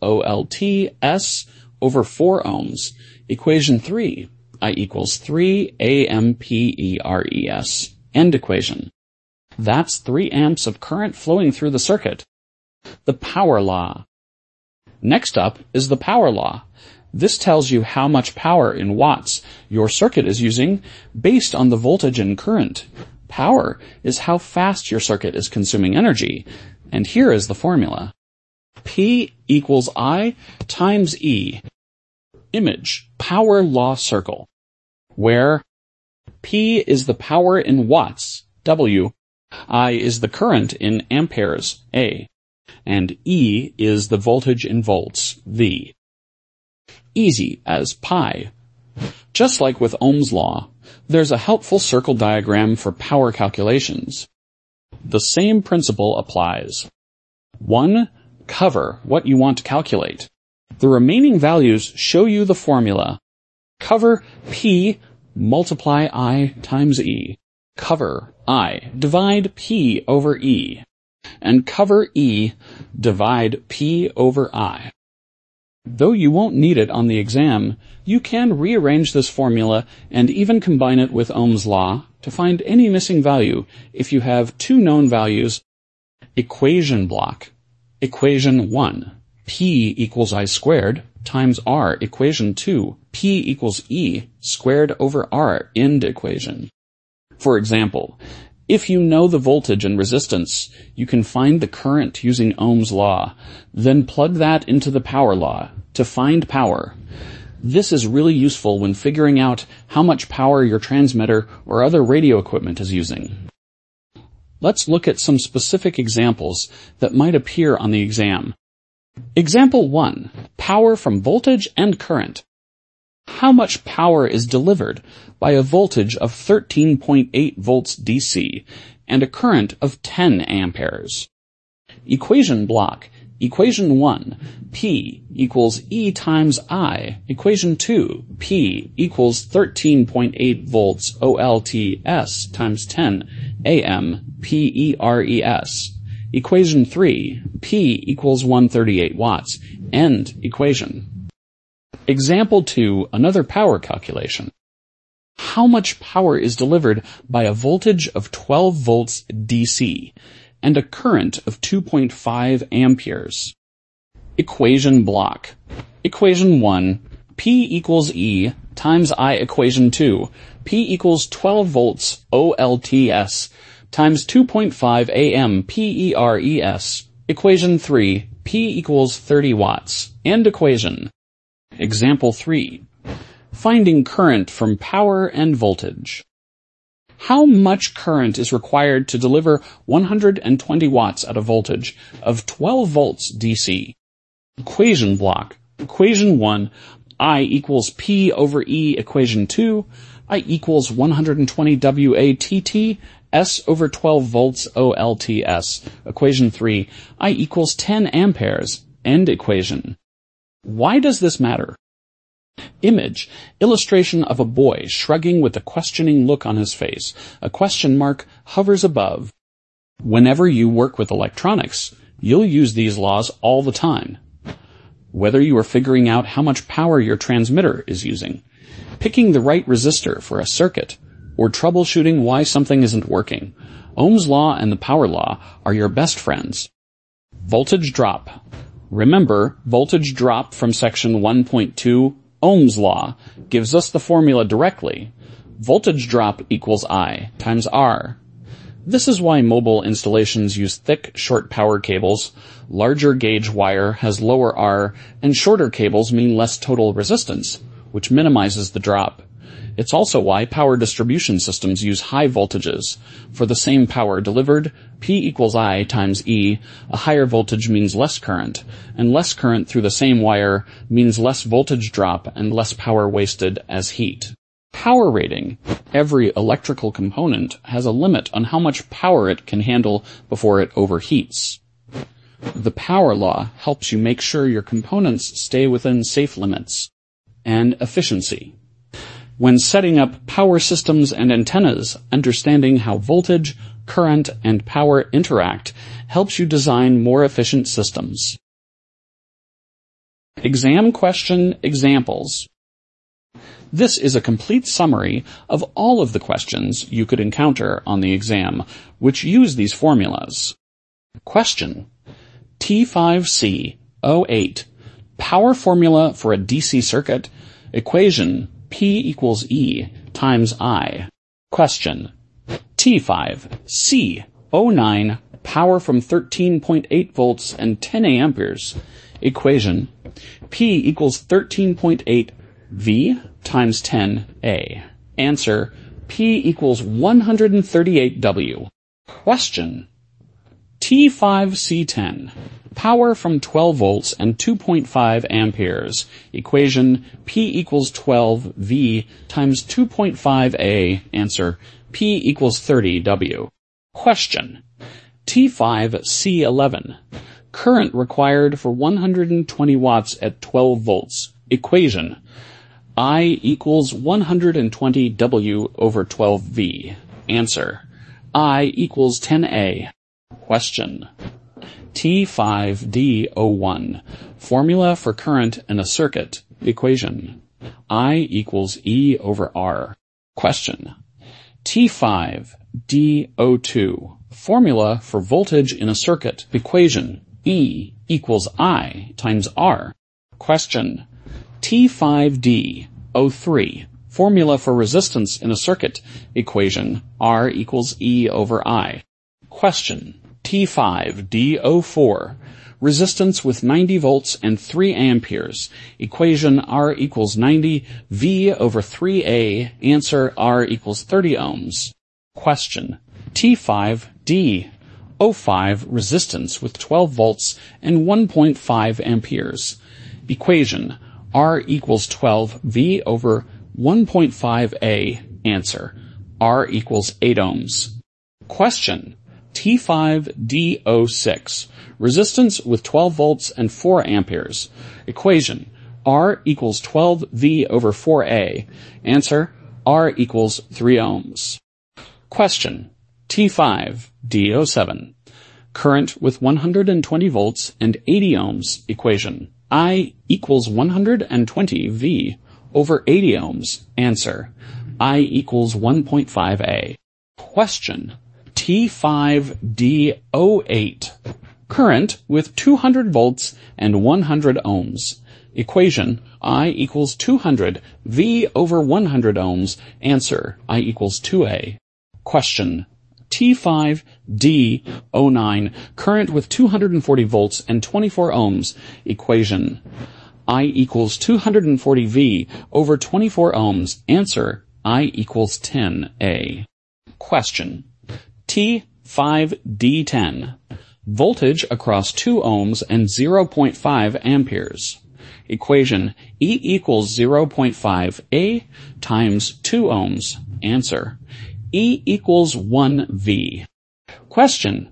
OLTS over 4 ohms. Equation 3, I equals 3 AMPERES. End equation. That's 3 amps of current flowing through the circuit. The power law. Next up is the power law. This tells you how much power in watts your circuit is using based on the voltage and current. Power is how fast your circuit is consuming energy, and here is the formula. P equals I times E. Image, power law circle, where P is the power in watts, W, I is the current in amperes, A, and E is the voltage in volts, V. Easy as pie. Just like with Ohm's law, there's a helpful circle diagram for power calculations. The same principle applies. 1. Cover what you want to calculate. The remaining values show you the formula. Cover P multiply I times E. Cover I divide P over E. And cover E divide P over I. Though you won't need it on the exam, you can rearrange this formula and even combine it with Ohm's law to find any missing value if you have 2 known values. Equation block. Equation 1, P equals I squared, times R. Equation 2, P equals E squared over R. End equation. For example, if you know the voltage and resistance, you can find the current using Ohm's law, then plug that into the power law to find power. This is really useful when figuring out how much power your transmitter or other radio equipment is using. Let's look at some specific examples that might appear on the exam. Example 1. Power from voltage and current. How much power is delivered by a voltage of 13.8 volts DC and a current of 10 amperes? Equation block. Equation 1, P equals E times I. Equation 2, P equals 13.8 volts OLTS times 10 AM PERES. Equation 3, P equals 138 watts. End equation. Example 2, another power calculation. How much power is delivered by a voltage of 12 volts DC and a current of 2.5 amperes? Equation block. Equation 1, P equals E times I. Equation 2, P equals 12 volts OLTS times 2.5 AM PERES. Equation 3, P equals 30 watts. End equation. Example 3. Finding current from power and voltage. How much current is required to deliver 120 watts at a voltage of 12 volts DC? Equation block. Equation 1, I equals P over E. Equation 2, I equals 120 WATT S over 12 volts OLTS. Equation 3, I equals 10 amperes. End equation. Why does this matter? Image, illustration of a boy shrugging with a questioning look on his face. A question mark hovers above. Whenever you work with electronics, you'll use these laws all the time. Whether you are figuring out how much power your transmitter is using, picking the right resistor for a circuit, or troubleshooting why something isn't working, Ohm's law and the power law are your best friends. Voltage drop. Remember, voltage drop from section 1.2, Ohm's law, gives us the formula directly. Voltage drop equals I times R. This is why mobile installations use thick, short power cables, larger gauge wire has lower R, and shorter cables mean less total resistance, which minimizes the drop. It's also why power distribution systems use high voltages. For the same power delivered, P equals I times E, a higher voltage means less current, and less current through the same wire means less voltage drop and less power wasted as heat. Power rating. Every electrical component has a limit on how much power it can handle before it overheats. The power law helps you make sure your components stay within safe limits. And efficiency. When setting up power systems and antennas, understanding how voltage, current, and power interact helps you design more efficient systems. Exam question examples. This is a complete summary of all of the questions you could encounter on the exam, which use these formulas. Question: T5C08. Power formula for a DC circuit. Equation P equals E times I. Question: T5C09. Power from 13.8 volts and 10 amperes. Equation P equals 13.8 V times 10A. Answer: P equals 138 W. Question: T5C10. Power from 12 volts and 2.5 amperes. Equation P equals 12 V times 2.5 A. Answer: P equals 30 W. Question: T5C11. Current required for 120 watts at 12 volts. Equation: I equals 120 W over 12 V. Answer: I equals 10A. Question: T5D01. Formula for current in a circuit. Equation: I equals E over R. Question: T5D02. Formula for voltage in a circuit. Equation: E equals I times R. Question: T5D03. Formula for resistance in a circuit. Equation: R equals E over I. Question: T5D04. Resistance with 90 volts and 3 amperes. Equation: R equals 90 V over 3A. Answer: R equals 30 ohms. Question: T5D05. Resistance with 12 volts and 1.5 amperes. Equation: R equals 12 V over 1.5A. Answer: R equals 8 ohms. Question: T5D06. Resistance with 12 volts and 4 amperes. Equation: R equals 12 V over 4A. Answer: R equals 3 ohms. Question: T5D07. Current with 120 volts and 80 ohms. Equation: I equals 120 V over 80 ohms. Answer: I equals 1.5A. Question: T5D08. Current with 200 volts and 100 ohms. Equation: I equals 200 V over 100 ohms. Answer: I equals 2A. Question: T5D09. Current with 240 volts and 24 ohms. Equation: I equals 240 V over 24 ohms. Answer: I equals 10A. Question: T5D10. Voltage across 2 ohms and 0.5 amperes. Equation: E equals 0.5 A times 2 ohms. Answer: E equals 1 V. Question: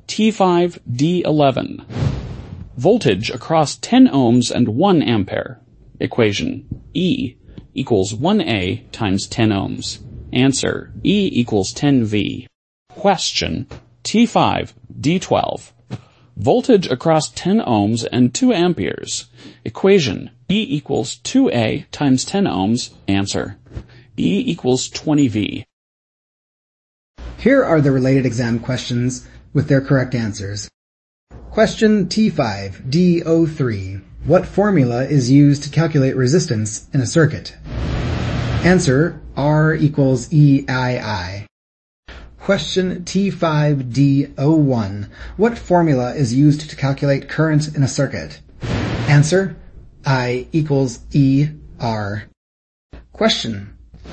T5D11. Voltage across 10 ohms and 1 ampere. Equation: E equals 1A times 10 ohms. Answer: E equals 10 V. Question: T5D12. Voltage across 10 ohms and 2 amperes. Equation: E equals 2A times 10 ohms. Answer: E equals 20 V. Here are the related exam questions with their correct answers. Question T5D03. What formula is used to calculate resistance in a circuit? Answer: R equals EII. Question T5D01. What formula is used to calculate current in a circuit? Answer: I equals ER. Question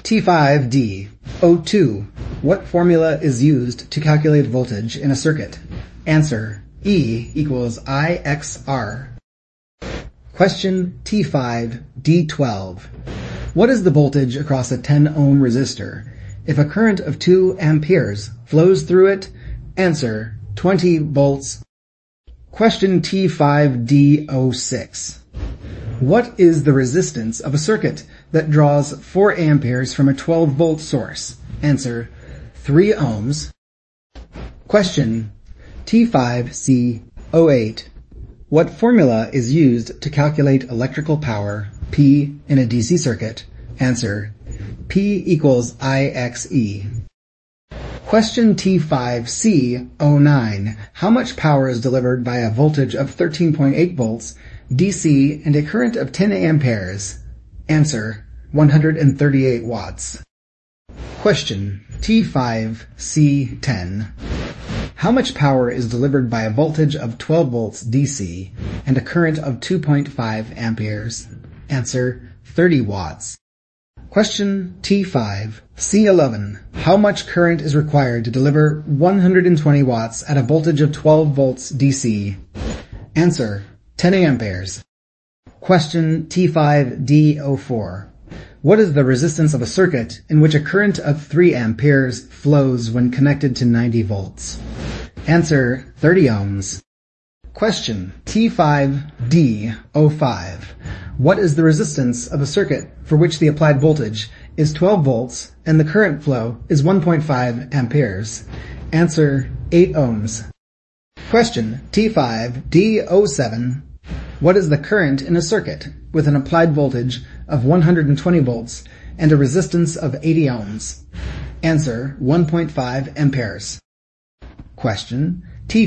T5D02. What formula is used to calculate voltage in a circuit? Answer: E equals IXR. Question T5D12. What is the voltage across a 10 ohm resistor if a current of 2 amperes flows through it? Answer: 20 volts. Question T5D06. What is the resistance of a circuit that draws 4 amperes from a 12 volt source? Answer: 3 ohms. Question T5C08. What formula is used to calculate electrical power, P, in a DC circuit? Answer: P equals IXE. Question T5C09. How much power is delivered by a voltage of 13.8 volts DC and a current of 10 amperes? Answer: 138 watts. Question T5C10. How much power is delivered by a voltage of 12 volts DC and a current of 2.5 amperes? Answer: 30 watts. Question T5C11. How much current is required to deliver 120 watts at a voltage of 12 volts DC? Answer: 10 amperes. Question T5D04. What is the resistance of a circuit in which a current of 3 amperes flows when connected to 90 volts? Answer: 30 ohms. Question T5D05. What is the resistance of a circuit for which the applied voltage is 12 volts and the current flow is 1.5 amperes? Answer: 8 ohms. Question T5D07. What is the current in a circuit with an applied voltage of 120 volts and a resistance of 80 ohms? Answer: 1.5 amperes. Question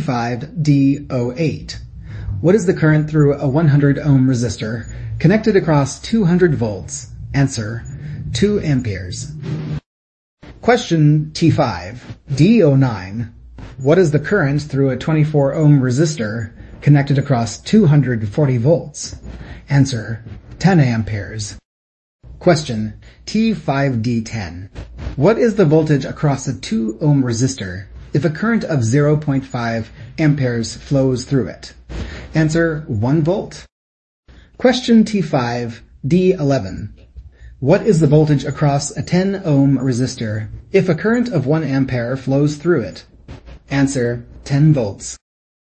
T5D08. What is the current through a 100 ohm resistor connected across 200 volts? Answer: 2 amperes. Question T5D09. What is the current through a 24 ohm resistor connected across 240 volts? Answer: 10 amperes. Question T5D10. What is the voltage across a 2 ohm resistor if a current of 0.5 amperes flows through it? Answer: 1 volt. Question T5D11. What is the voltage across a 10 ohm resistor if a current of 1 ampere flows through it? Answer: 10 volts.